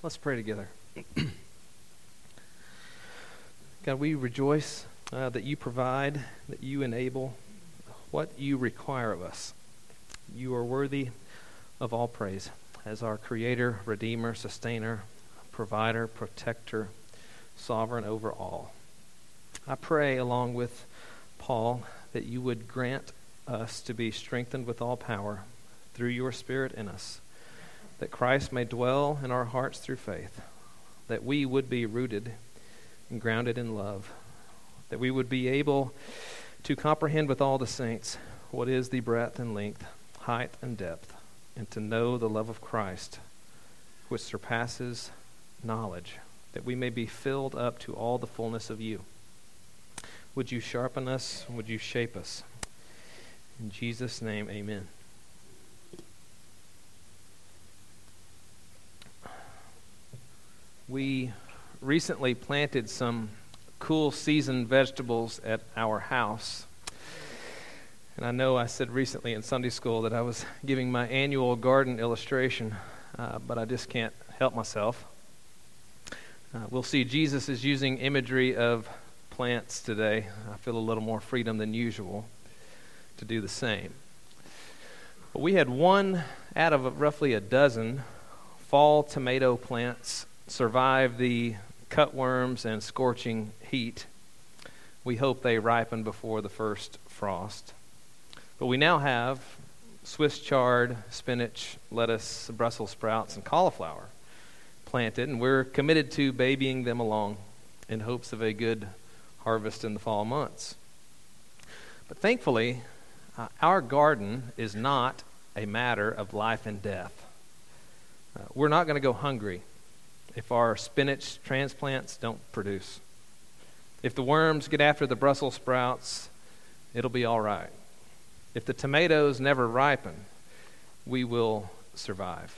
Let's pray together. God, we rejoice that you provide, that you enable what you require of us. You are worthy of all praise as our Creator, Redeemer, Sustainer, Provider, Protector, Sovereign over all. I pray, along with Paul, that you would grant us to be strengthened with all power through your Spirit in us, that Christ may dwell in our hearts through faith, that we would be rooted and grounded in love, that we would be able to comprehend with all the saints what is the breadth and length, height and depth, and to know the love of Christ, which surpasses knowledge, that we may be filled up to all the fullness of you. Would you sharpen us? Would you shape us? In Jesus' name, amen. We recently planted some cool season vegetables at our house. And I know I said recently in Sunday school that I was giving my annual garden illustration, but I just can't help myself. We'll see Jesus is using imagery of plants today. I feel a little more freedom than usual to do the same. But we had one out of roughly a dozen fall tomato plants survive the cutworms and scorching heat. We hope they ripen before the first frost. But we now have Swiss chard, spinach, lettuce, Brussels sprouts, and cauliflower planted, and we're committed to babying them along in hopes of a good harvest in the fall months. But thankfully, our garden is not a matter of life and death. We're not going to go hungry if our spinach transplants don't produce. If the worms get after the Brussels sprouts, it'll be all right. If the tomatoes never ripen, we will survive.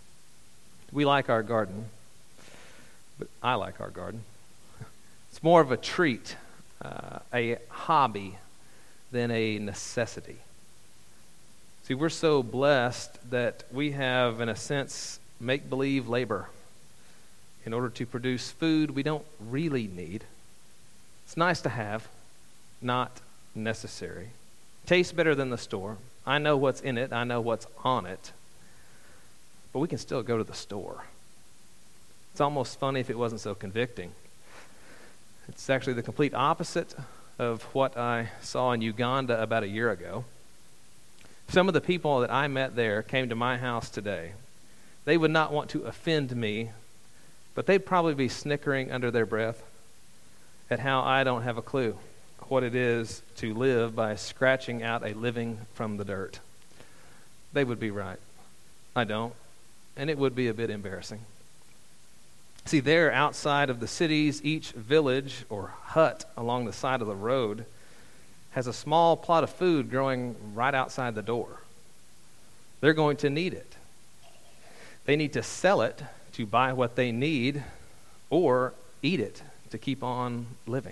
We like our garden, but I like our garden. It's more of a treat, a hobby, than a necessity. See, we're so blessed that we have, in a sense, make-believe labor in order to produce food we don't really need. It's nice to have, not necessary. Tastes better than the store. I know what's in it. I know what's on it. But we can still go to the store. It's almost funny if it wasn't so convicting. It's actually the complete opposite of what I saw in Uganda about a year ago. Some of the people that I met there came to my house today. They would not want to offend me, but they'd probably be snickering under their breath at how I don't have a clue what it is to live by scratching out a living from the dirt. They would be right. I don't. And it would be a bit embarrassing. See, there outside of the cities, each village or hut along the side of the road has a small plot of food growing right outside the door. They're going to need it. They need to sell it to buy what they need, or eat it to keep on living.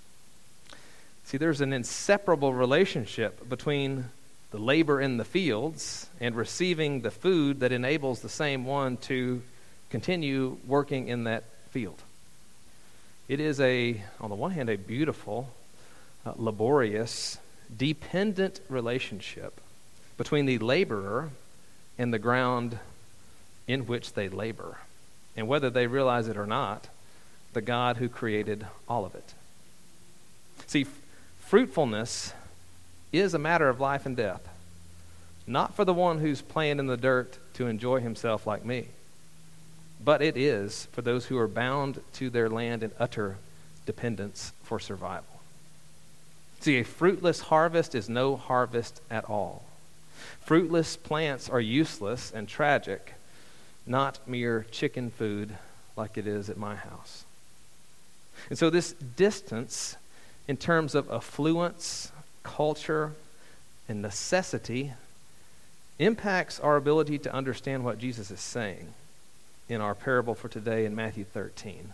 See, there's an inseparable relationship between the labor in the fields and receiving the food that enables the same one to continue working in that field. It is on the one hand, a beautiful, laborious, dependent relationship between the laborer and the ground in which they labor. And whether they realize it or not, the God who created all of it. See, fruitfulness is a matter of life and death. Not for the one who's playing in the dirt to enjoy himself like me, but it is for those who are bound to their land in utter dependence for survival. See, a fruitless harvest is no harvest at all. Fruitless plants are useless and tragic, not mere chicken food like it is at my house. And so this distance in terms of affluence, culture, and necessity impacts our ability to understand what Jesus is saying in our parable for today in Matthew 13.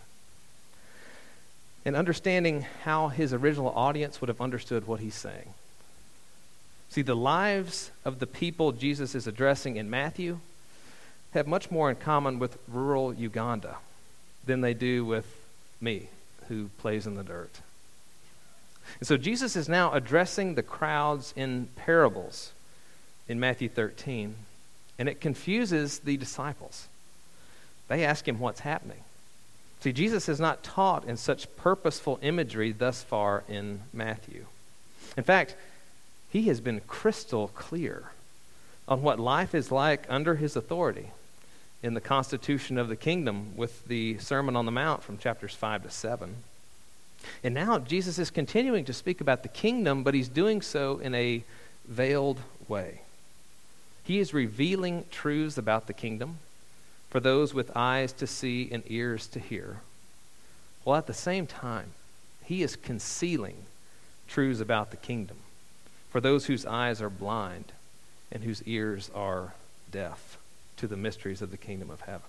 And understanding how his original audience would have understood what he's saying. See, the lives of the people Jesus is addressing in Matthew have much more in common with rural Uganda than they do with me, who plays in the dirt. And so Jesus is now addressing the crowds in parables in Matthew 13, and it confuses the disciples. They ask him what's happening. See, Jesus has not taught in such purposeful imagery thus far in Matthew. In fact, he has been crystal clear on what life is like under his authority in the constitution of the kingdom with the Sermon on the Mount from chapters 5 to 7. And now Jesus is continuing to speak about the kingdom, but he's doing so in a veiled way. He is revealing truths about the kingdom for those with eyes to see and ears to hear, while at the same time, he is concealing truths about the kingdom for those whose eyes are blind and whose ears are deaf to the mysteries of the kingdom of heaven.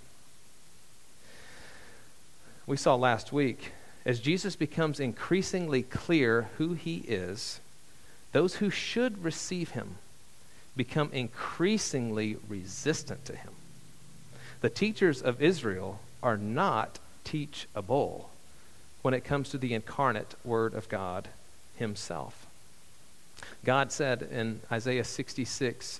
We saw last week, as Jesus becomes increasingly clear who he is, those who should receive him become increasingly resistant to him. The teachers of Israel are not teachable when it comes to the incarnate Word of God himself. God said in Isaiah 66,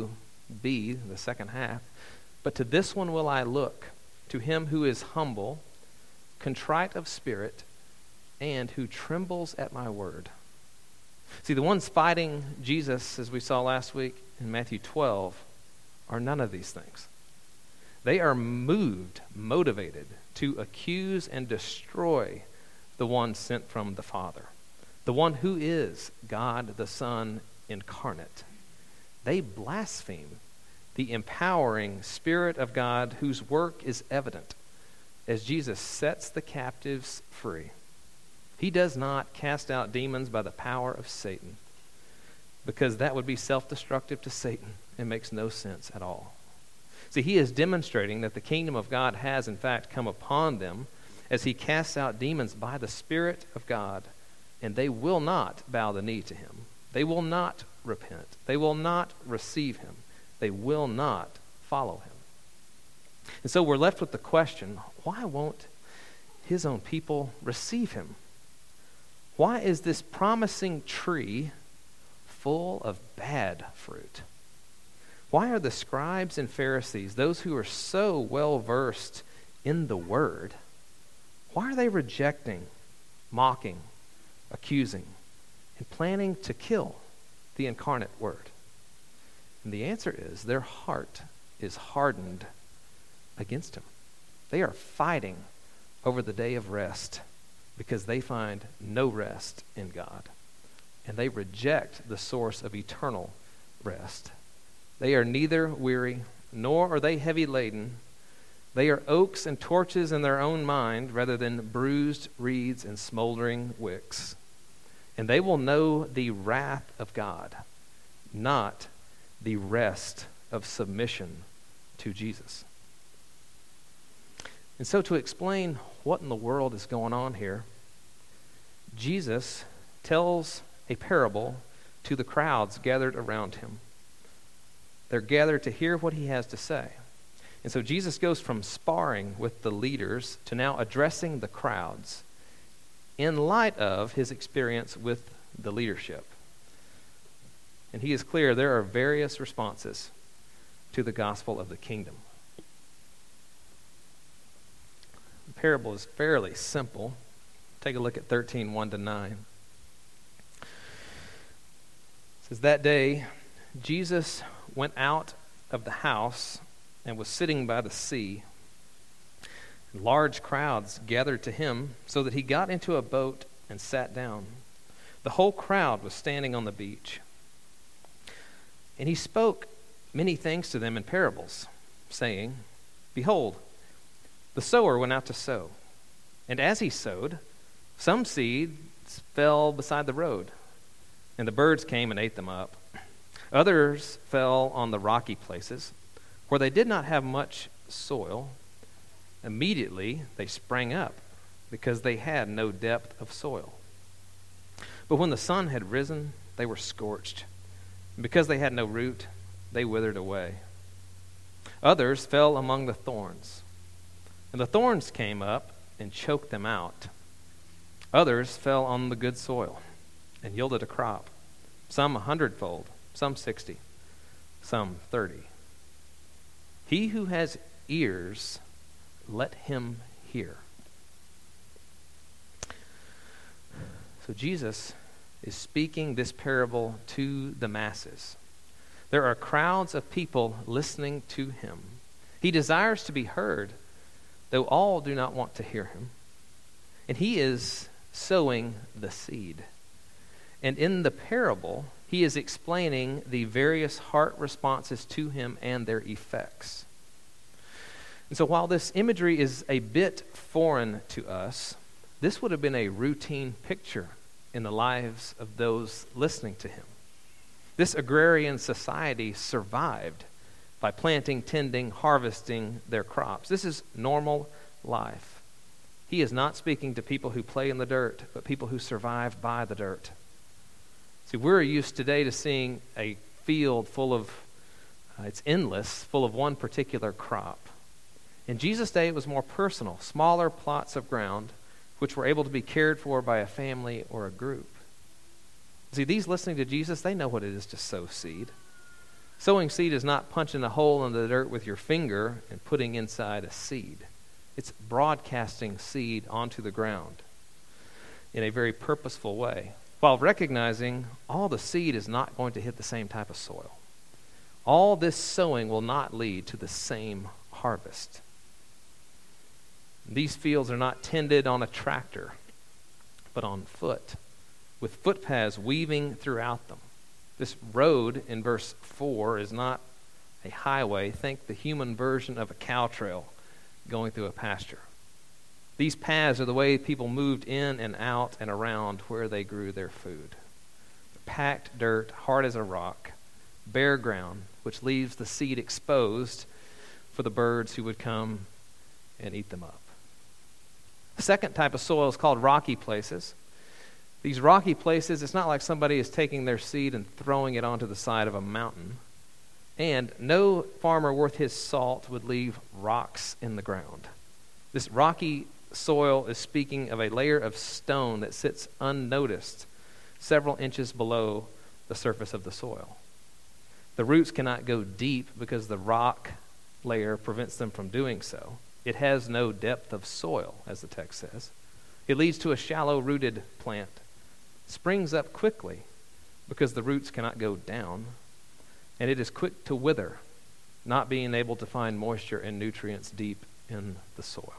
2b, the second half, "But to this one will I look, to him who is humble, contrite of spirit, and who trembles at my word." See, the ones fighting Jesus, as we saw last week in Matthew 12, are none of these things. They are motivated to accuse and destroy the one sent from the Father, the one who is God the Son incarnate. They blaspheme the empowering Spirit of God whose work is evident as Jesus sets the captives free. He does not cast out demons by the power of Satan, because that would be self-destructive to Satan and makes no sense at all. See, he is demonstrating that the kingdom of God has in fact come upon them as he casts out demons by the Spirit of God, and they will not bow the knee to him. They will not repent. They will not receive him. They will not follow him. And so we're left with the question, why won't his own people receive him? Why is this promising tree full of bad fruit? Why are the scribes and Pharisees, those who are so well versed in the word, why are they rejecting, mocking, accusing, and planning to kill the incarnate word? And the answer is their heart is hardened against him. They are fighting over the day of rest because they find no rest in God. And they reject the source of eternal rest. They are neither weary, nor are they heavy laden. They are oaks and torches in their own mind rather than bruised reeds and smoldering wicks. And they will know the wrath of God, not the rest of submission to Jesus. And so to explain what in the world is going on here, Jesus tells a parable to the crowds gathered around him. They're gathered to hear what he has to say. And so Jesus goes from sparring with the leaders to now addressing the crowds in light of his experience with the leadership. And he is clear there are various responses to the gospel of the kingdom. The parable is fairly simple. Take a look at 13, 1-9. It says, "That day Jesus went out of the house and was sitting by the sea. Large crowds gathered to him, so that he got into a boat and sat down. The whole crowd was standing on the beach. And he spoke many things to them in parables, saying, 'Behold, the sower went out to sow. And as he sowed, some seeds fell beside the road, and the birds came and ate them up. Others fell on the rocky places, where they did not have much soil. Immediately they sprang up, because they had no depth of soil. But when the sun had risen, they were scorched. And because they had no root, they withered away. Others fell among the thorns, and the thorns came up and choked them out. Others fell on the good soil and yielded a crop, some 100-fold, some 60, some 30. He who has ears, let him hear. So Jesus is speaking this parable to the masses. There are crowds of people listening to him. He desires to be heard, though all do not want to hear him. And he is sowing the seed. And in the parable, he is explaining the various heart responses to him and their effects. And so while this imagery is a bit foreign to us, this would have been a routine picture in the lives of those listening to him. This agrarian society survived by planting, tending, harvesting their crops. This is normal life. He is not speaking to people who play in the dirt, but people who survive by the dirt. See, we're used today to seeing a field full of, it's endless, full of one particular crop. In Jesus' day, it was more personal, smaller plots of ground which were able to be cared for by a family or a group. See, these listening to Jesus, they know what it is to sow seed. Sowing seed is not punching a hole in the dirt with your finger and putting inside a seed. It's broadcasting seed onto the ground in a very purposeful way, while recognizing all the seed is not going to hit the same type of soil. All this sowing will not lead to the same harvest. These fields are not tended on a tractor, but on foot, with footpaths weaving throughout them. This road in verse 4 is not a highway. Think the human version of a cow trail going through a pasture. These paths are the way people moved in and out and around where they grew their food. Packed dirt, hard as a rock, bare ground, which leaves the seed exposed for the birds who would come and eat them up. The second type of soil is called rocky places. These rocky places, it's not like somebody is taking their seed and throwing it onto the side of a mountain. And no farmer worth his salt would leave rocks in the ground. This rocky soil is speaking of a layer of stone that sits unnoticed several inches below the surface of the soil. The roots cannot go deep because the rock layer prevents them from doing so. It has no depth of soil, as the text says. It leads to a shallow-rooted plant. It springs up quickly because the roots cannot go down, and it is quick to wither, not being able to find moisture and nutrients deep in the soil.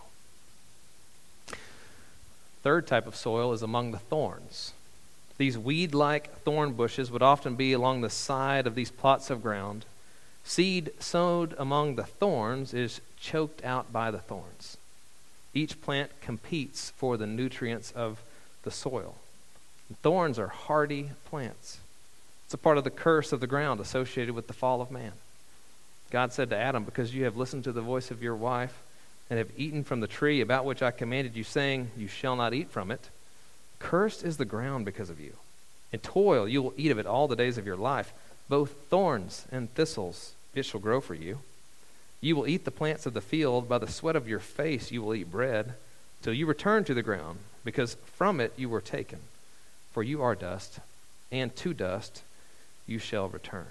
Third type of soil is among the thorns. These weed-like thorn bushes would often be along the side of these plots of ground. Seed sowed among the thorns is choked out by the thorns. Each plant competes for the nutrients of the soil. Thorns are hardy plants. It's a part of the curse of the ground associated with the fall of man. God said to Adam, because you have listened to the voice of your wife and have eaten from the tree about which I commanded you, saying, you shall not eat from it, cursed is the ground because of you. In toil you will eat of it all the days of your life. Both thorns and thistles it shall grow for you. You will eat the plants of the field. By the sweat of your face you will eat bread, till you return to the ground, because from it you were taken. For you are dust, and to dust you shall return.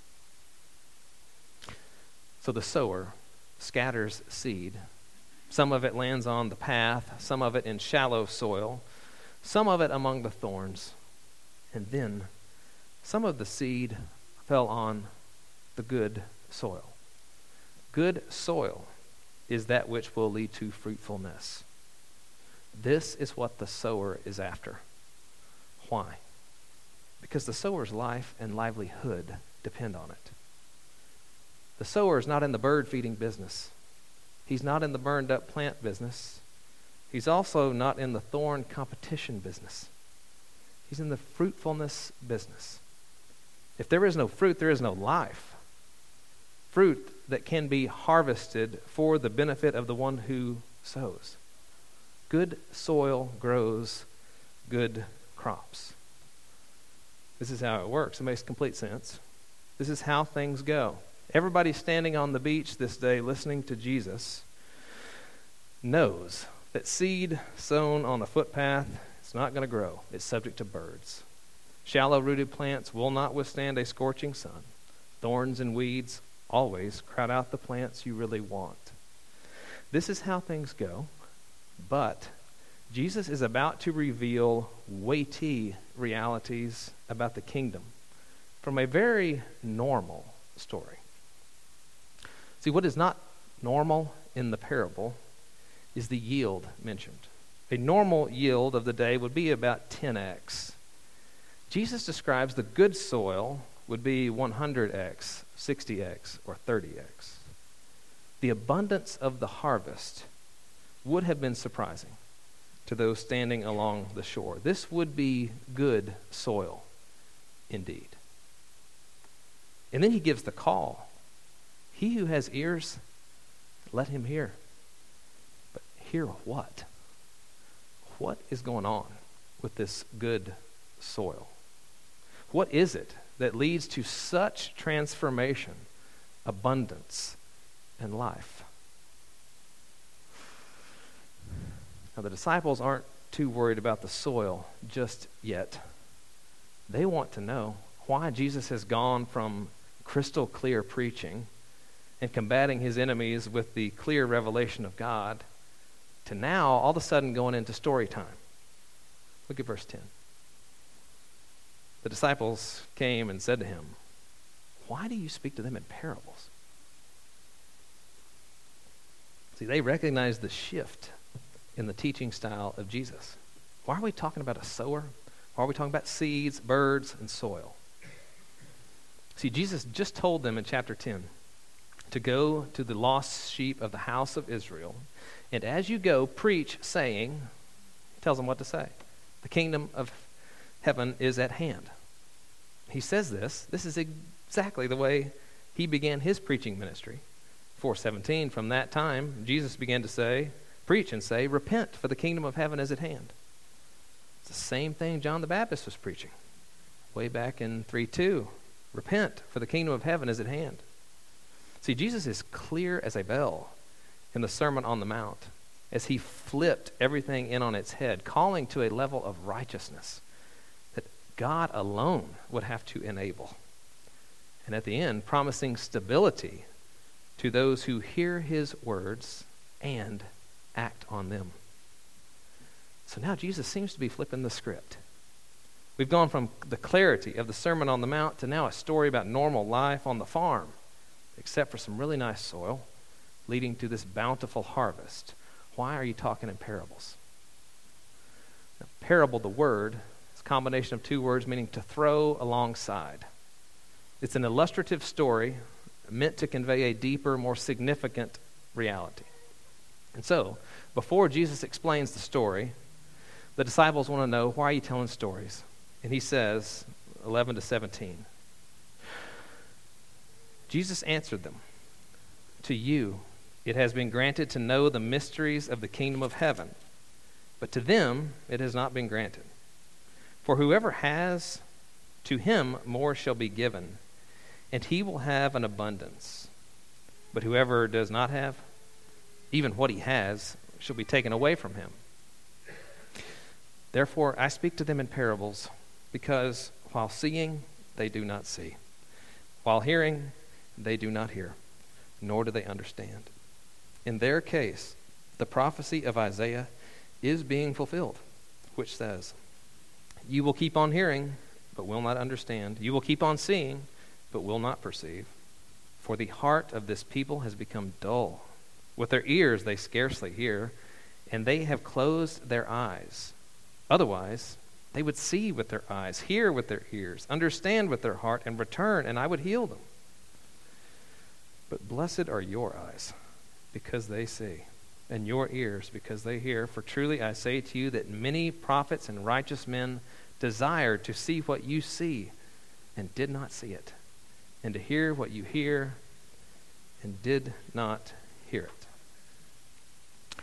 So the sower scatters seed. Some of it lands on the path, some of it in shallow soil, some of it among the thorns, and then some of the seed fell on the good soil. Good soil is that which will lead to fruitfulness. This is what the sower is after. Why? Because the sower's life and livelihood depend on it. The sower is not in the bird feeding business. He's not in the burned up plant business. He's also not in the thorn competition business. He's in the fruitfulness business. If there is no fruit, there is no life. Fruit that can be harvested for the benefit of the one who sows. Good soil grows good crops. This is how it works. It makes complete sense. This is how things go. Everybody standing on the beach this day listening to Jesus knows that seed sown on a footpath is not going to grow. It's subject to birds. Shallow-rooted plants will not withstand a scorching sun. Thorns and weeds always crowd out the plants you really want. This is how things go, but Jesus is about to reveal weighty realities about the kingdom from a very normal story. See, what is not normal in the parable is the yield mentioned. A normal yield of the day would be about 10x. Jesus describes the good soil would be 100x, 60x, or 30x. The abundance of the harvest would have been surprising to those standing along the shore. This would be good soil indeed. And then he gives the call. He who has ears, let him hear. But hear what? What is going on with this good soil? What is it that leads to such transformation, abundance, and life? Now, the disciples aren't too worried about the soil just yet. They want to know why Jesus has gone from crystal clear preaching and combating his enemies with the clear revelation of God to now all of a sudden going into story time. Look at verse 10. The disciples came and said to him, "Why do you speak to them in parables?" See, they recognized the shift in the teaching style of Jesus. Why are we talking about a sower? Why are we talking about seeds, birds, and soil? See, Jesus just told them in chapter 10 to go to the lost sheep of the house of Israel, and as you go, preach, saying, he tells them what to say. The kingdom of heaven is at hand. He says this. This is exactly the way he began his preaching ministry. 4:17, from that time, Jesus began to preach and say, repent, for the kingdom of heaven is at hand. It's the same thing John the Baptist was preaching way back in 3:2. Repent, for the kingdom of heaven is at hand. See, Jesus is clear as a bell in the Sermon on the Mount as he flipped everything in on its head, calling to a level of righteousness that God alone would have to enable. And at the end, promising stability to those who hear his words and act on them. So now Jesus seems to be flipping the script. We've gone from the clarity of the Sermon on the Mount to now a story about normal life on the farm, except for some really nice soil, leading to this bountiful harvest. Why are you talking in parables? Now, parable, the word, is a combination of two words meaning to throw alongside. It's an illustrative story meant to convey a deeper, more significant reality. And so, before Jesus explains the story, the disciples want to know, why are you telling stories? And he says, 11-17, Jesus answered them, to you it has been granted to know the mysteries of the kingdom of heaven, but to them it has not been granted. For whoever has, to him more shall be given, and he will have an abundance. But whoever does not have, even what he has shall be taken away from him. Therefore I speak to them in parables, because while seeing they do not see, while hearing they do not hear, nor do they understand. In their case, the prophecy of Isaiah is being fulfilled, which says, you will keep on hearing, but will not understand. You will keep on seeing, but will not perceive. For the heart of this people has become dull. With their ears they scarcely hear, and they have closed their eyes. Otherwise, they would see with their eyes, hear with their ears, understand with their heart, and return, and I would heal them. But blessed are your eyes, because they see, and your ears, because they hear. For truly I say to you that many prophets and righteous men desired to see what you see, and did not see it, and to hear what you hear, and did not hear it.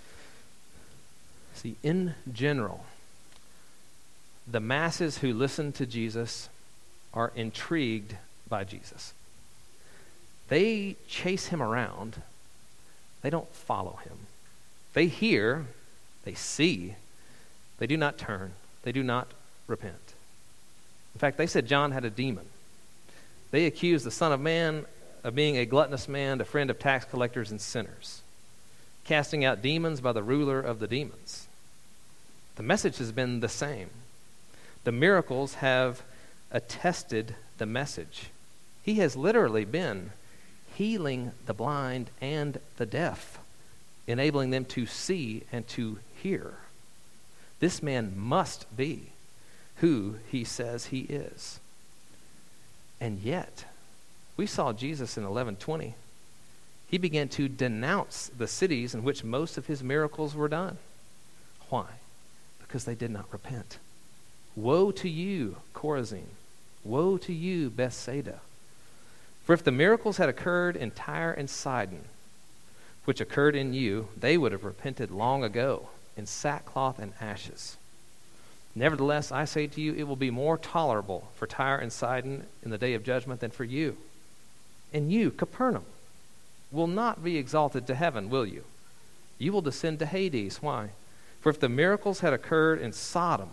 See, in general, the masses who listen to Jesus are intrigued by Jesus. They chase him around. They don't follow him. They hear, they see, they do not turn, they do not repent. In fact, they said John had a demon. They accused the Son of Man of being a gluttonous man, a friend of tax collectors and sinners, casting out demons by the ruler of the demons. The message has been the same. The miracles have attested the message. He has literally been healing the blind and the deaf, enabling them to see and to hear. This man must be who he says he is. And yet, we saw Jesus in 11:20. He began to denounce the cities in which most of his miracles were done. Why? Because they did not repent. Woe to you, Chorazin. Woe to you, Bethsaida. For if the miracles had occurred in Tyre and Sidon, which occurred in you, they would have repented long ago in sackcloth and ashes. Nevertheless, I say to you, it will be more tolerable for Tyre and Sidon in the day of judgment than for you. And you, Capernaum, will not be exalted to heaven, will you? You will descend to Hades. Why? For if the miracles had occurred in Sodom,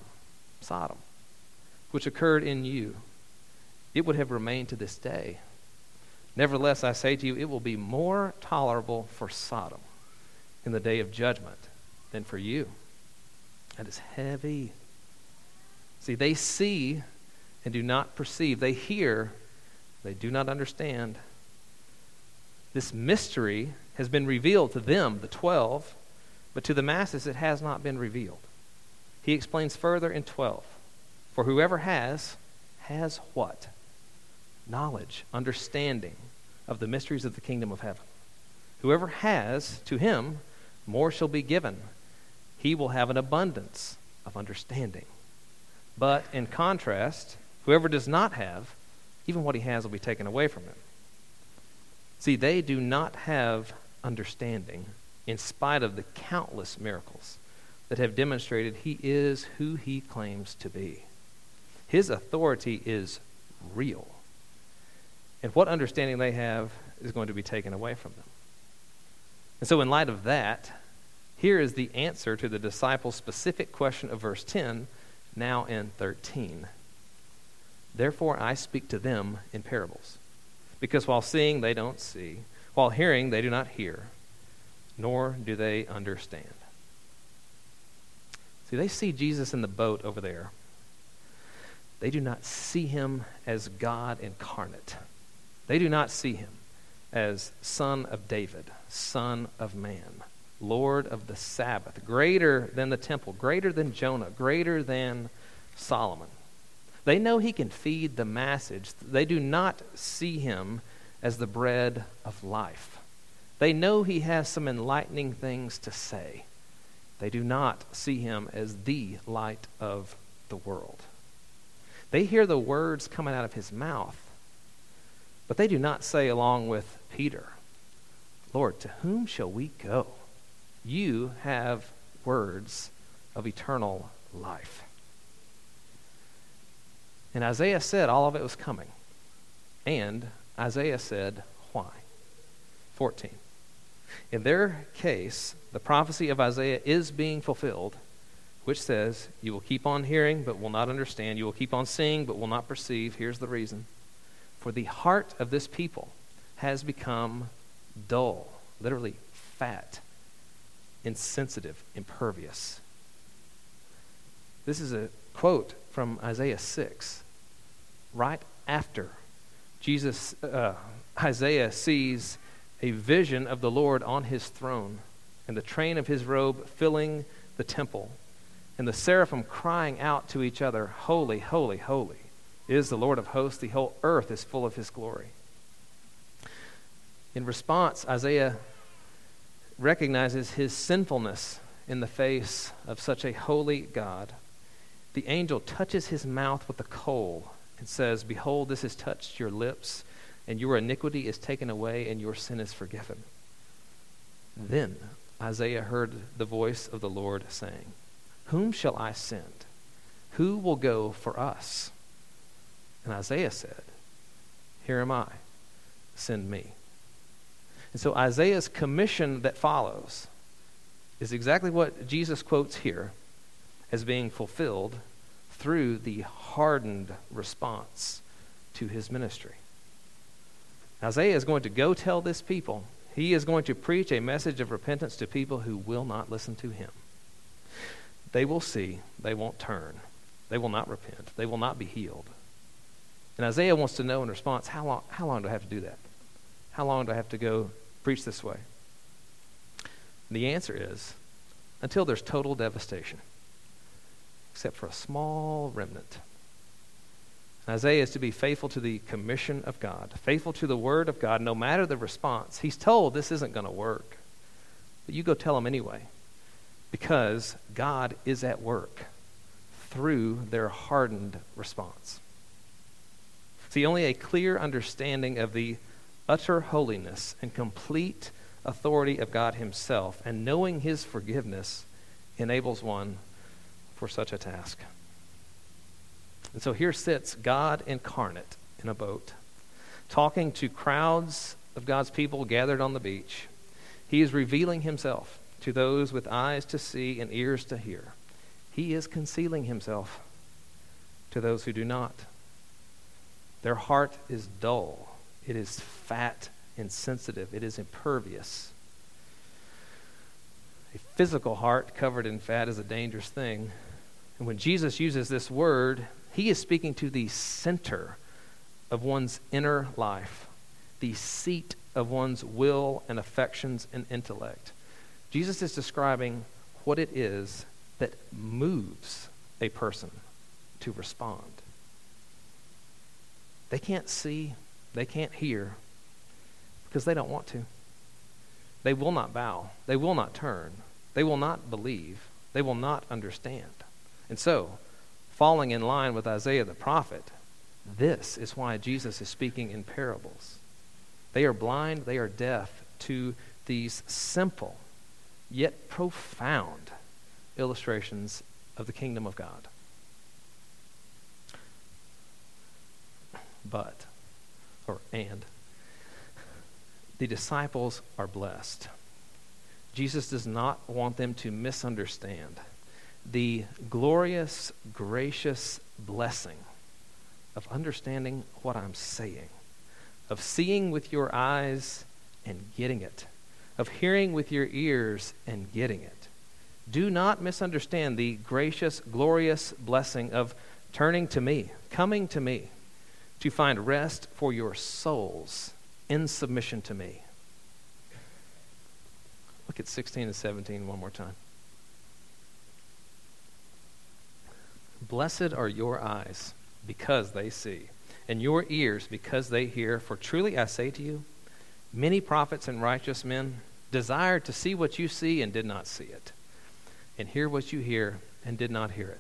which occurred in you, it would have remained to this day. Nevertheless, I say to you, it will be more tolerable for Sodom in the day of judgment than for you. That is heavy. See, they see and do not perceive. They hear, they do not understand. This mystery has been revealed to them, the 12, but to the masses it has not been revealed. He explains further in 12. For whoever has what? Knowledge, understanding of the mysteries of the kingdom of heaven. Whoever has, to him, more shall be given. He will have an abundance of understanding. But in contrast, whoever does not have, even what he has will be taken away from him. See, they do not have understanding in spite of the countless miracles that have demonstrated he is who he claims to be. His authority is real. And what understanding they have is going to be taken away from them. And so in light of that, here is the answer to the disciples' specific question of verse 10, now in 13. Therefore I speak to them in parables, because while seeing they don't see, while hearing they do not hear, nor do they understand. See, they see Jesus in the boat over there. They do not see him as God incarnate. They do not see him as Son of David, Son of Man, Lord of the Sabbath, greater than the temple, greater than Jonah, greater than Solomon. They know he can feed the masses. They do not see him as the bread of life. They know he has some enlightening things to say. They do not see him as the light of the world. They hear the words coming out of his mouth, but they do not say along with Peter, Lord, to whom shall we go? You have words of eternal life. And Isaiah said all of it was coming. And Isaiah said, why? 14. In their case, the prophecy of Isaiah is being fulfilled, which says, you will keep on hearing, but will not understand. You will keep on seeing, but will not perceive. Here's the reason. For the heart of this people has become dull, literally fat, insensitive, impervious. This is a quote from Isaiah 6. Right after Isaiah sees a vision of the Lord on his throne and the train of his robe filling the temple and the seraphim crying out to each other, holy, holy, holy is the Lord of hosts. The whole earth is full of his glory. In response, Isaiah recognizes his sinfulness in the face of such a holy God. The angel touches his mouth with a coal and says, behold, this has touched your lips, and your iniquity is taken away, and your sin is forgiven. Then Isaiah heard the voice of the Lord saying, whom shall I send? Who will go for us? And Isaiah said, here am I, send me. And so Isaiah's commission that follows is exactly what Jesus quotes here as being fulfilled through the hardened response to his ministry. Isaiah is going to go tell this people. He is going to preach a message of repentance to people who will not listen to him. They will see, they won't turn. They will not repent. They will not be healed. And Isaiah wants to know in response, how long do I have to do that? How long do I have to go preach this way? And the answer is, until there's total devastation, except for a small remnant. Isaiah is to be faithful to the commission of God, faithful to the word of God, no matter the response. He's told this isn't going to work, but you go tell them anyway, because God is at work through their hardened response. See, only a clear understanding of the utter holiness and complete authority of God himself and knowing his forgiveness enables one for such a task. And so here sits God incarnate in a boat, talking to crowds of God's people gathered on the beach. He is revealing himself to those with eyes to see and ears to hear. He is concealing himself to those who do not. Their heart is dull. It is fat and sensitive. It is impervious. A physical heart covered in fat is a dangerous thing. And when Jesus uses this word, he is speaking to the center of one's inner life, the seat of one's will and affections and intellect. Jesus is describing what it is that moves a person to respond. They can't see, they can't hear, because they don't want to. They will not bow, they will not turn, they will not believe, they will not understand. And so, falling in line with Isaiah the prophet, this is why Jesus is speaking in parables. They are blind, they are deaf to these simple yet profound illustrations of the kingdom of God. And the disciples are blessed. Jesus does not want them to misunderstand the glorious, gracious blessing of understanding what I'm saying, of seeing with your eyes and getting it, of hearing with your ears and getting it. Do not misunderstand the gracious, glorious blessing of turning to me, coming to me, to find rest for your souls in submission to me. Look at 16 and 17 one more time. Blessed are your eyes because they see, and your ears because they hear. For truly I say to you, many prophets and righteous men desired to see what you see and did not see it, and hear what you hear and did not hear it.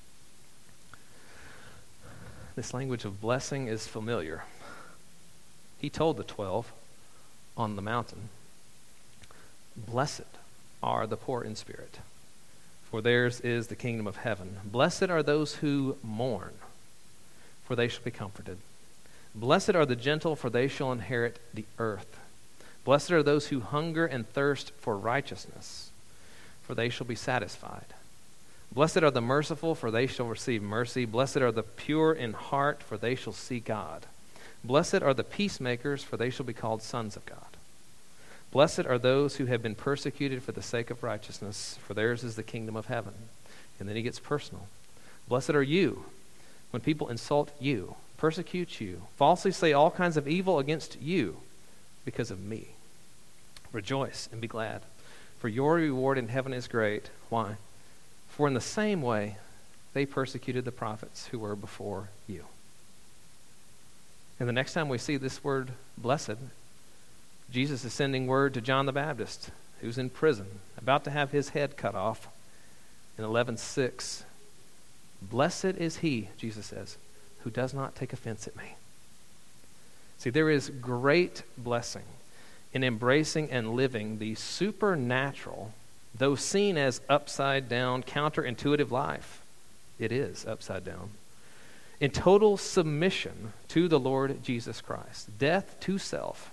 This language of blessing is familiar. He told the 12 on the mountain, blessed are the poor in spirit, for theirs is the kingdom of heaven. Blessed are those who mourn, for they shall be comforted. Blessed are the gentle, for they shall inherit the earth. Blessed are those who hunger and thirst for righteousness, for they shall be satisfied. Blessed are the merciful, for they shall receive mercy. Blessed are the pure in heart, for they shall see God. Blessed are the peacemakers, for they shall be called sons of God. Blessed are those who have been persecuted for the sake of righteousness, for theirs is the kingdom of heaven. And then he gets personal. Blessed are you when people insult you, persecute you, falsely say all kinds of evil against you because of me. Rejoice and be glad, for your reward in heaven is great. Why? For in the same way they persecuted the prophets who were before you. And the next time we see this word blessed, Jesus is sending word to John the Baptist, who's in prison, about to have his head cut off. In 11:6, blessed is he, Jesus says, who does not take offense at me. See, there is great blessing in embracing and living the supernatural, though seen as upside down, counterintuitive life. It is upside down. In total submission to the Lord Jesus Christ. Death to self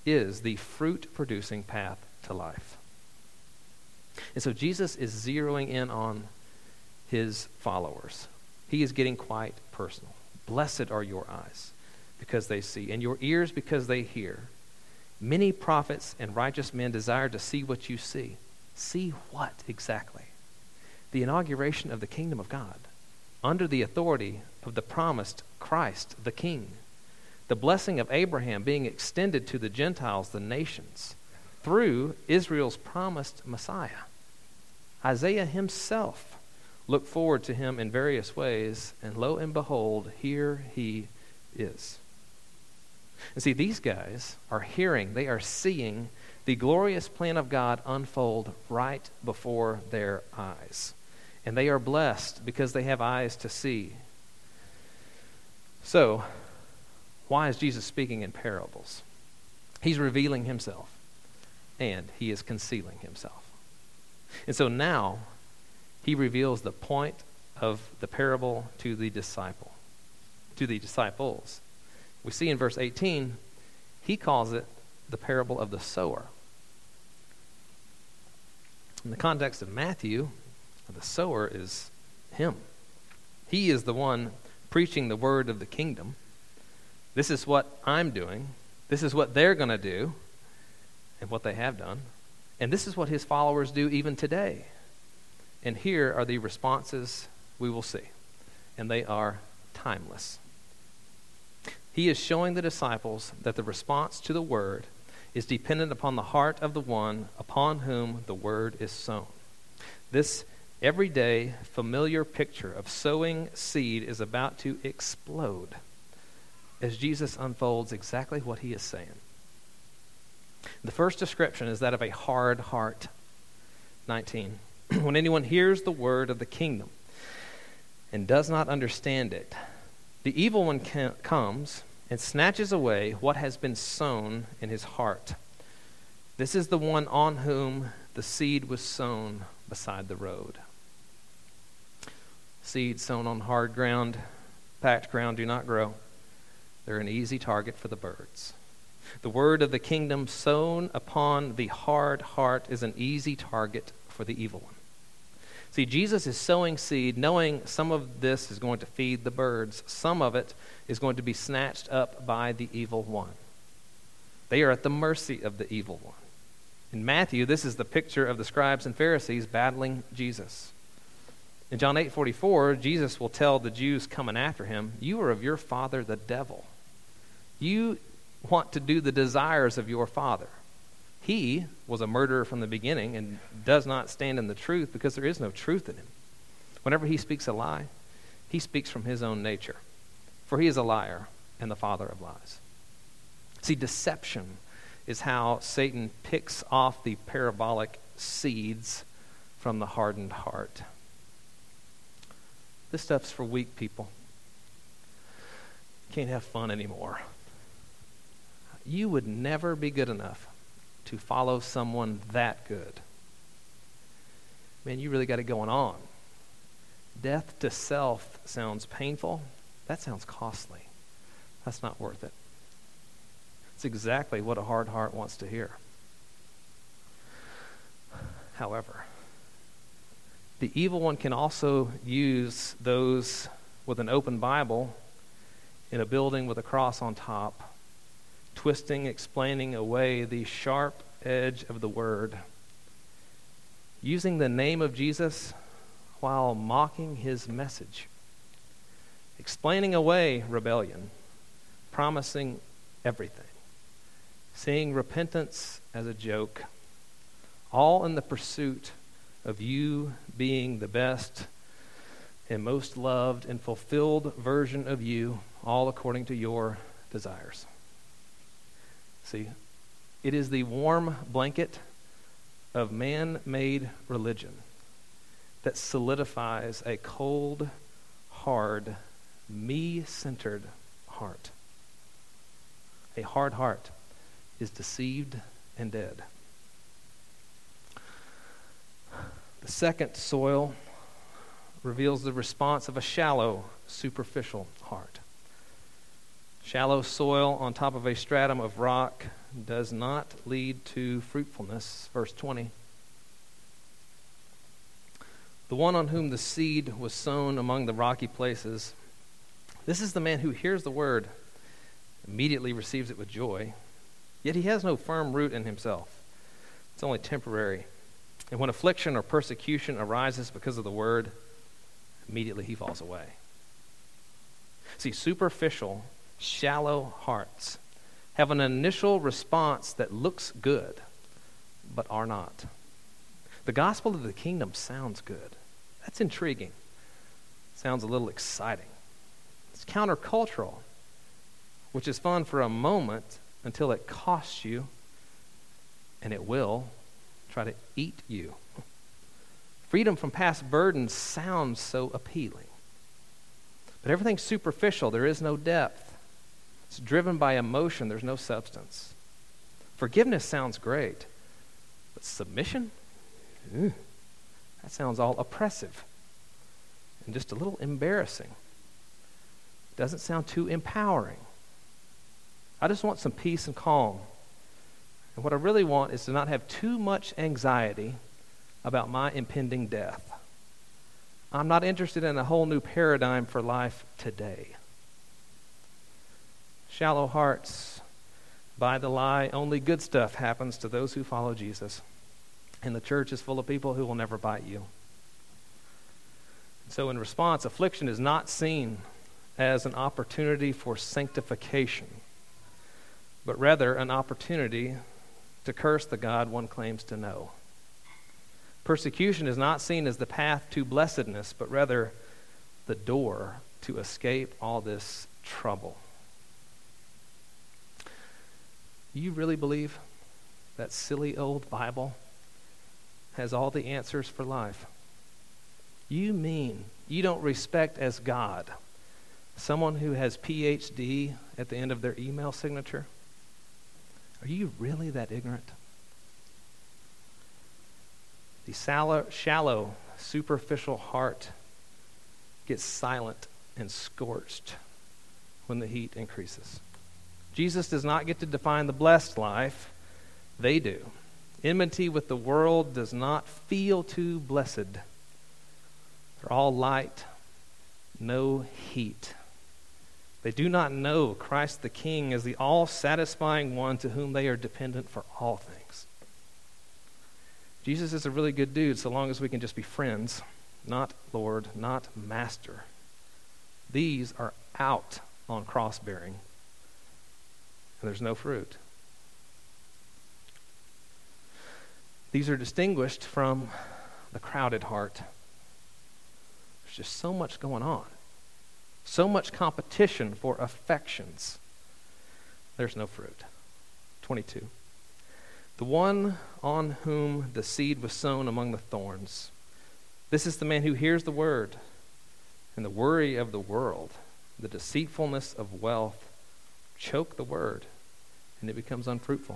is the fruit-producing path to life. And so Jesus is zeroing in on his followers. He is getting quite personal. Blessed are your eyes because they see, and your ears because they hear. Many prophets and righteous men desire to see what you see. See what exactly? The inauguration of the kingdom of God under the authority of the promised Christ, the King. The blessing of Abraham being extended to the Gentiles, the nations, through Israel's promised Messiah. Isaiah himself looked forward to him in various ways, and lo and behold, here he is. And see, these guys are hearing, they are seeing the glorious plan of God unfold right before their eyes. And they are blessed because they have eyes to see. So, why is Jesus speaking in parables? He's revealing himself, and he is concealing himself. And so now, he reveals the point of the parable to the disciples. We see in verse 18, he calls it the parable of the sower. In the context of Matthew, the sower is him. He is the one preaching the word of the kingdom. This is what I'm doing. This is what they're going to do and what they have done. And this is what his followers do even today. And here are the responses we will see. And they are timeless. He is showing the disciples that the response to the word is dependent upon the heart of the one upon whom the word is sown. This everyday, familiar picture of sowing seed is about to explode as Jesus unfolds exactly what he is saying. The first description is that of a hard heart. 19. When anyone hears the word of the kingdom and does not understand it, the evil one comes and snatches away what has been sown in his heart. This is the one on whom the seed was sown beside the road. Seeds sown on hard ground, packed ground do not grow. They're an easy target for the birds. The word of the kingdom sown upon the hard heart is an easy target for the evil one. See, Jesus is sowing seed, knowing some of this is going to feed the birds. Some of it is going to be snatched up by the evil one. They are at the mercy of the evil one. In Matthew, this is the picture of the scribes and Pharisees battling Jesus. In John 8:44, Jesus will tell the Jews coming after him, "You are of your father, the devil. You want to do the desires of your father. He was a murderer from the beginning and does not stand in the truth because there is no truth in him. Whenever he speaks a lie, he speaks from his own nature, for he is a liar and the father of lies." See, deception is how Satan picks off the parabolic seeds from the hardened heart. This stuff's for weak people. Can't have fun anymore. You would never be good enough to follow someone that good. Man, you really got it going on. Death to self sounds painful. That sounds costly. That's not worth it. It's exactly what a hard heart wants to hear. However, the evil one can also use those with an open Bible in a building with a cross on top, twisting, explaining away the sharp edge of the word, using the name of Jesus while mocking his message, explaining away rebellion, promising everything, seeing repentance as a joke, all in the pursuit of you being the best and most loved and fulfilled version of you, all according to your desires. See, it is the warm blanket of man-made religion that solidifies a cold, hard, me-centered heart. A hard heart is deceived and dead. The second soil reveals the response of a shallow, superficial heart. Shallow soil on top of a stratum of rock does not lead to fruitfulness. Verse 20. The one on whom the seed was sown among the rocky places, this is the man who hears the word, immediately receives it with joy, yet he has no firm root in himself. It's only temporary. And when affliction or persecution arises because of the word, immediately he falls away. See, superficial, shallow hearts have an initial response that looks good, but are not. The gospel of the kingdom sounds good. That's intriguing. Sounds a little exciting. It's countercultural, which is fun for a moment until it costs you, and it will try to eat you. Freedom from past burdens sounds so appealing. But everything's superficial. There is no depth. It's driven by emotion. There's no substance. Forgiveness sounds great, but submission? That sounds all oppressive and just a little embarrassing. Doesn't sound too empowering. I just want some peace and calm. And what I really want is to not have too much anxiety about my impending death. I'm not interested in a whole new paradigm for life today. Shallow hearts buy the lie, only good stuff happens to those who follow Jesus. And the church is full of people who will never bite you. So in response, affliction is not seen as an opportunity for sanctification, but rather an opportunity to curse the God one claims to know. Persecution is not seen as the path to blessedness, but rather the door to escape all this trouble. You really believe that silly old Bible has all the answers for life? You mean you don't respect as God someone who has PhD at the end of their email signature? Are you really that ignorant? The shallow, superficial heart gets silent and scorched when the heat increases. Jesus does not get to define the blessed life. They do. Enmity with the world does not feel too blessed. They're all light, no heat. They do not know Christ the King as the all-satisfying one to whom they are dependent for all things. Jesus is a really good dude so long as we can just be friends, not Lord, not Master. These are out on cross-bearing, and there's no fruit. These are distinguished from the crowded heart. There's just so much going on. So much competition for affections. There's no fruit. 22. The one on whom the seed was sown among the thorns. This is the man who hears the word, and the worry of the world, the deceitfulness of wealth, choke the word, and it becomes unfruitful.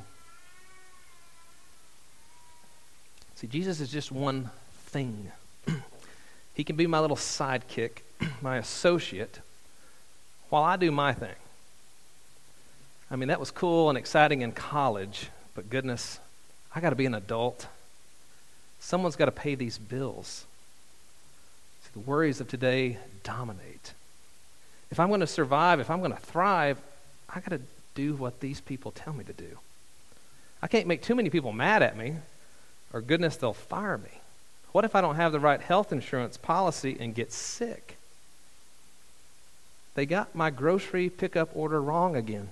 See, Jesus is just one thing. He can be my little sidekick, my associate, while I do my thing. I mean, that was cool and exciting in college, but goodness, I got to be an adult. Someone's got to pay these bills. See, the worries of today dominate. If I'm going to survive, if I'm going to thrive, I got to do what these people tell me to do. I can't make too many people mad at me, or goodness, they'll fire me. What if I don't have the right health insurance policy and get sick? They got my grocery pickup order wrong again.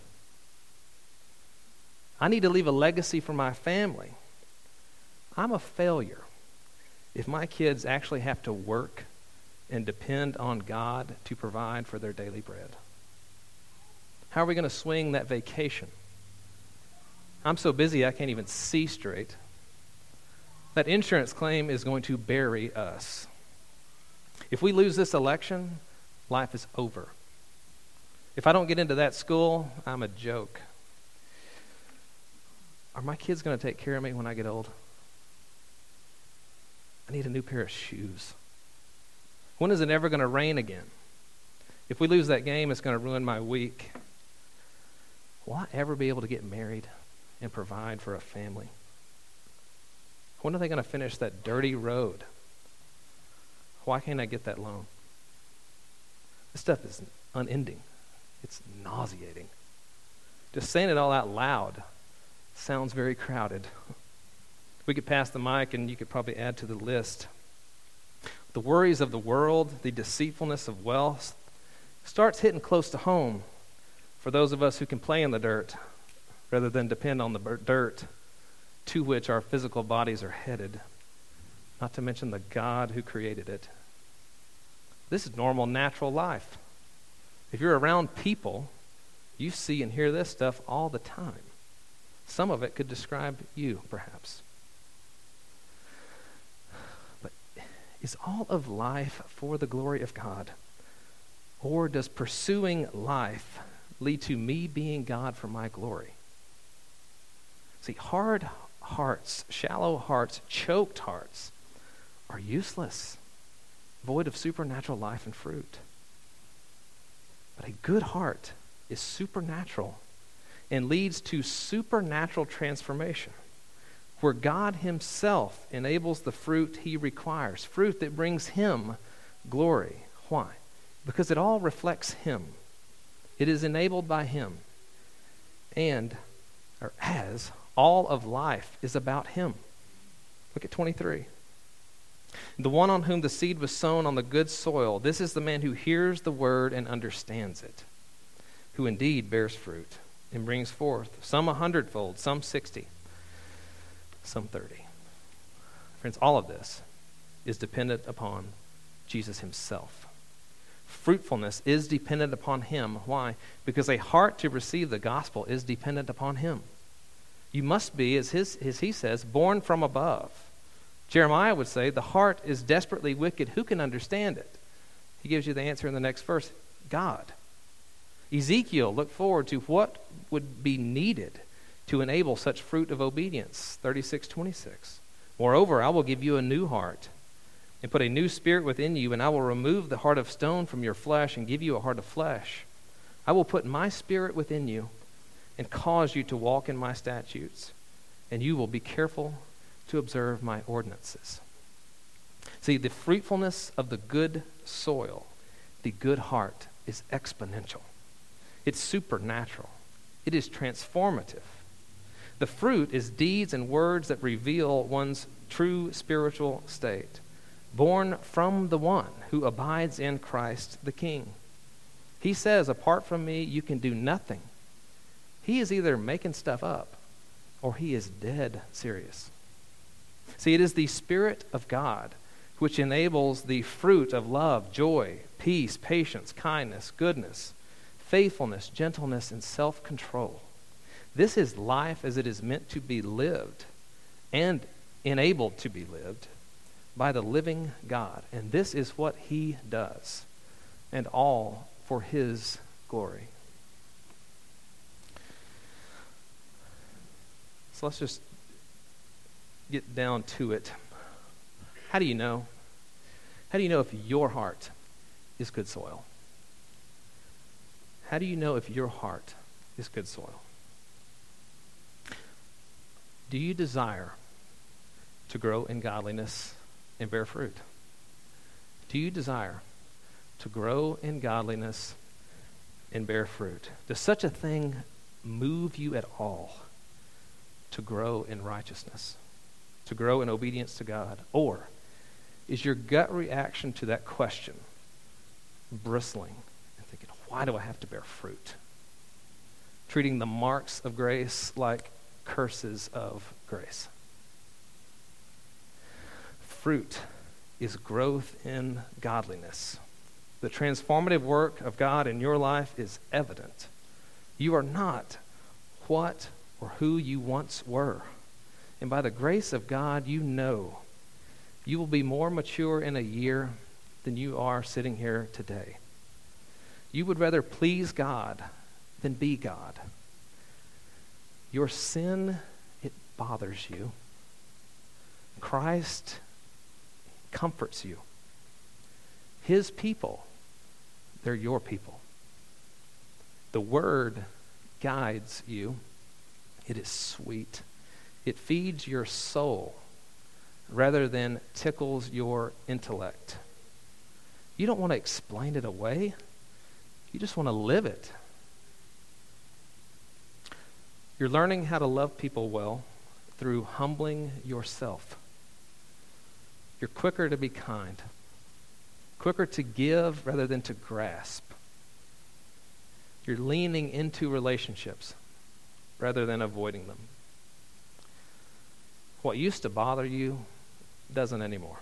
I need to leave a legacy for my family. I'm a failure if my kids actually have to work and depend on God to provide for their daily bread. How are we going to swing that vacation? I'm so busy I can't even see straight. That insurance claim is going to bury us. If we lose this election, life is over. If I don't get into that school, I'm a joke. Are my kids going to take care of me when I get old? I need a new pair of shoes. When is it ever going to rain again? If we lose that game, it's going to ruin my week. will I ever be able to get married and provide for a family? When are they going to finish that dirty road? Why can't I get that loan? This stuff is unending. It's nauseating. Just saying it all out loud sounds very crowded. We could pass the mic and you could probably add to the list. The worries of the world, the deceitfulness of wealth, starts hitting close to home for those of us who can play in the dirt rather than depend on the dirt to which our physical bodies are headed, not to mention the God who created it. This is normal, natural life. If you're around people, you see and hear this stuff all the time. Some of it could describe you, perhaps. But is all of life for the glory of God? Or does pursuing life lead to me being God for my glory? See, hard hearts, shallow hearts, choked hearts are useless, void of supernatural life and fruit. But a good heart is supernatural and leads to supernatural transformation, where God himself enables the fruit he requires, fruit that brings him glory. Why? Because it all reflects him. It is enabled by him. And, or as, all of life is about him. Look at 23. The one on whom the seed was sown on the good soil, this is the man who hears the word and understands it, who indeed bears fruit and brings forth some 100-fold, some 60, some 30. Friends, all of this is dependent upon Jesus himself. Fruitfulness is dependent upon him. Why? Because a heart to receive the gospel is dependent upon him. You must be, as he says, born from above. Jeremiah would say, the heart is desperately wicked. Who can understand it? He gives you the answer in the next verse, God. Ezekiel looked forward to what would be needed to enable such fruit of obedience, 36:26. Moreover, I will give you a new heart and put a new spirit within you, and I will remove the heart of stone from your flesh and give you a heart of flesh. I will put my spirit within you and cause you to walk in my statutes, and you will be careful to observe my ordinances. See, the fruitfulness of the good soil, the good heart, is exponential. It's supernatural. It is transformative. The fruit is deeds and words that reveal one's true spiritual state, born from the one who abides in Christ the King. He says, apart from me, you can do nothing. He is either making stuff up or he is dead serious. See, it is the Spirit of God which enables the fruit of love, joy, peace, patience, kindness, goodness, faithfulness, gentleness, and self-control. This is life as it is meant to be lived and enabled to be lived by the living God. And this is what he does, and all for his glory. So let's just get down to it. How do you know? How do you know if your heart is good soil? How do you know if your heart is good soil? Do you desire to grow in godliness and bear fruit? Do you desire to grow in godliness and bear fruit? Does such a thing move you at all to grow in righteousness, to grow in obedience to God? Or is your gut reaction to that question bristling and thinking, why do I have to bear fruit? Treating the marks of grace like curses of grace. Fruit is growth in godliness. The transformative work of God in your life is evident. You are not what or who you once were. And by the grace of God, you know you will be more mature in a year than you are sitting here today. You would rather please God than be God. Your sin, it bothers you. Christ comforts you. His people, they're your people. The Word guides you. It is sweet. It feeds your soul rather than tickles your intellect. You don't want to explain it away. You just want to live it. You're learning how to love people well through humbling yourself. You're quicker to be kind, quicker to give rather than to grasp. You're leaning into relationships rather than avoiding them. What used to bother you doesn't anymore.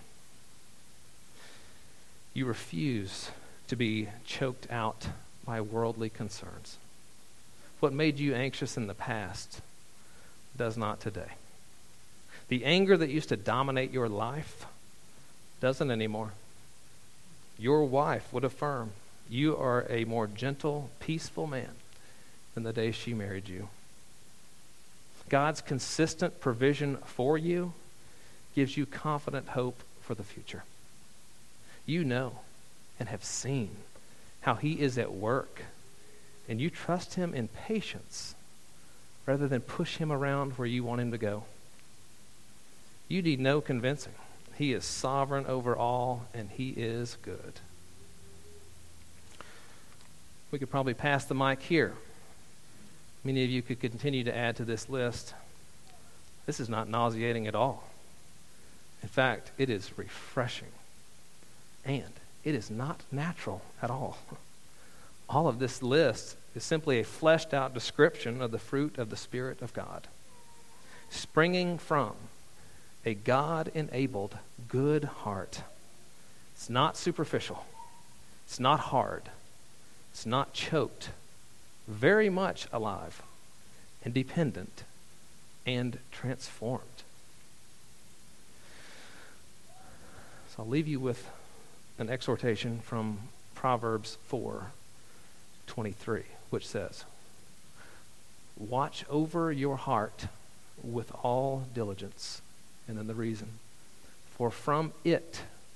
You refuse to be choked out by worldly concerns. What made you anxious in the past does not today. The anger that used to dominate your life doesn't anymore. Your wife would affirm you are a more gentle, peaceful man than the day she married you. God's consistent provision for you gives you confident hope for the future. You know and have seen how he is at work, and you trust him in patience rather than push him around where you want him to go. You need no convincing. He is sovereign over all, and he is good. We could probably pass the mic here. Many of you could continue to add to this list. This is not nauseating at all. In fact, it is refreshing. And it is not natural at all. All of this list is simply a fleshed out description of the fruit of the Spirit of God, springing from a God-enabled good heart. It's not superficial. It's not hard. It's not choked. Very much alive and dependent and transformed. So I'll leave you with an exhortation from Proverbs 4:23, which says, "Watch over your heart with all diligence." And then the reason, "For from it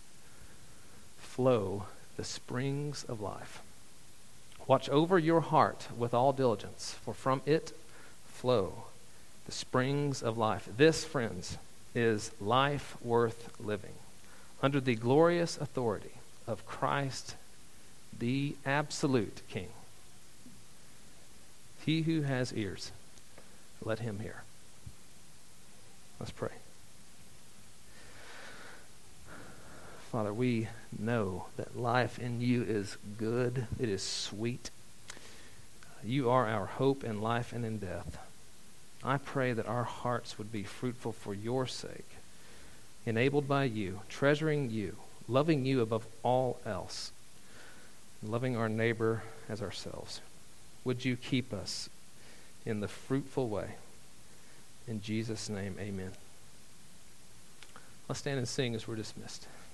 flow the springs of life." Watch over your heart with all diligence, for from it flow the springs of life. This, friends, is life worth living under the glorious authority of Christ, the absolute King. He who has ears, let him hear. Let's pray. Father, we know that life in you is good. It is sweet. You are our hope in life and in death. I pray that our hearts would be fruitful for your sake, enabled by you, treasuring you, loving you above all else, and loving our neighbor as ourselves. Would you keep us in the fruitful way? In Jesus' name, amen. Let's stand and sing as we're dismissed.